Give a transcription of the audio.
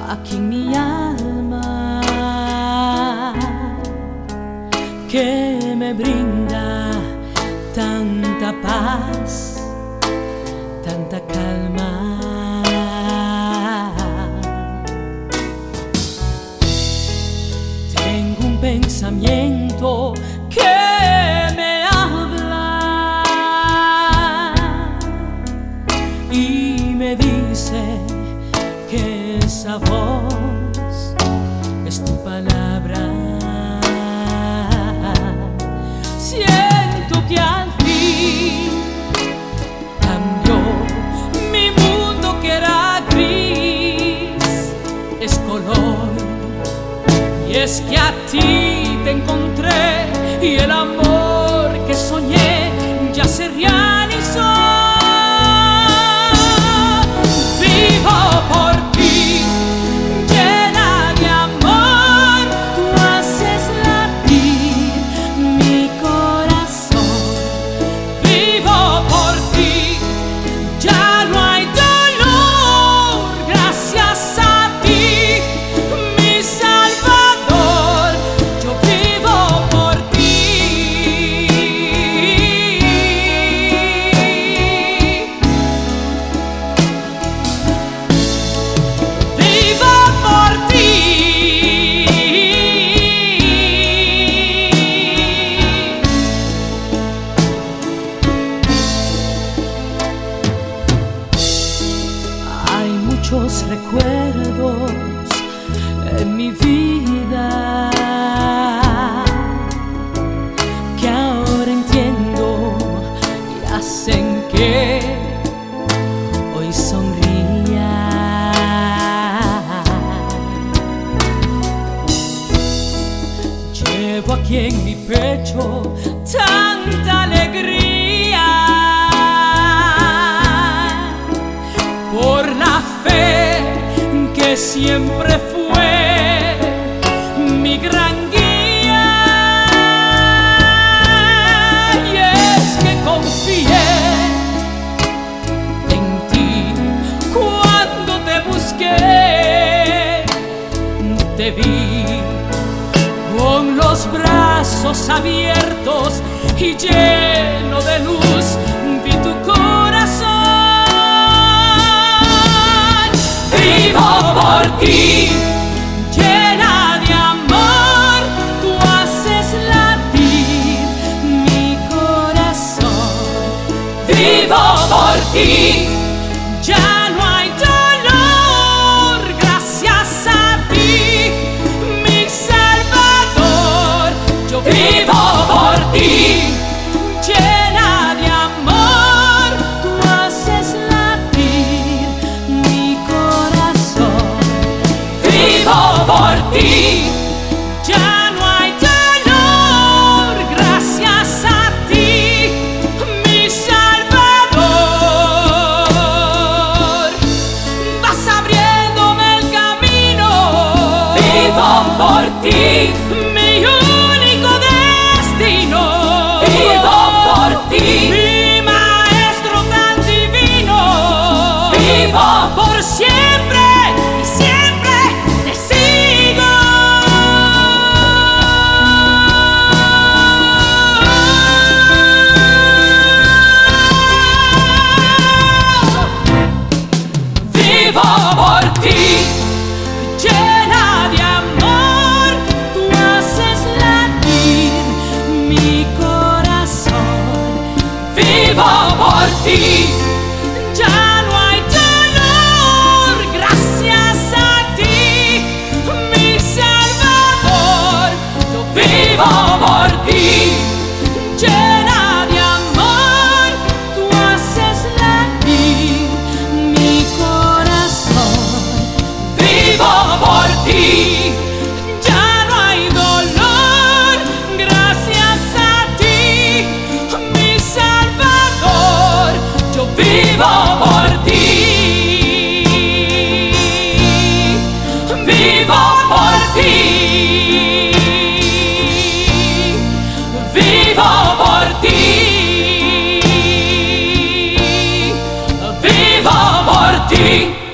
aquí en mi alma, que me brinda tanta paz, tanta calma. Tengo un pensamiento que me habla y me dice que esa voz es tu palabra. Siento que al fin cambió mi mundo, que era gris, es color. Y es que a ti te encontré y el amor que soñé ya se realizó. Vivo por ti, llena de amor, tú haces latir mi corazón. Vivo por ti, ya no hay dolor, gracias a ti, mi Salvador. Yo vivo por ti. Vivo por ti. Hay muchos recuerdos en mi vida que ahora entiendo y hacen que hoy sonría. Llevo aquí en mi pecho tanta alegría por la fe que siempre fue mi gran guía. Y es que confié en ti cuando te busqué, te vi con los brazos abiertos y lleno de luz, vi tu corazón. Vivo por ti, llena de amor, tú haces latir mi corazón. Vivo por ti, ya no hay dolor, gracias a ti, mi Salvador. Yo vivo por ti, llena de amor, tú haces latir mi corazón. Vivo por ti, ya no hay dolor, gracias a ti, mi Salvador. Vas abriéndome el camino. Vivo por ti, mi único destino. Vivo por ti, mi maestro tan divino. Vivo por siempre y siempre te sigo. Vivo por ti, llena de amor, tú haces latir mi corazón. Vivo por ti, ya no hay dolor, gracias a ti, mi Salvador. Yo vivo por ti, llena de amor, tú haces latir mi corazón. Vivo por ti, ya no hay dolor, gracias a ti, mi Salvador. Yo vivo por ti, vivo por ti, vivo por ti, vivo por ti.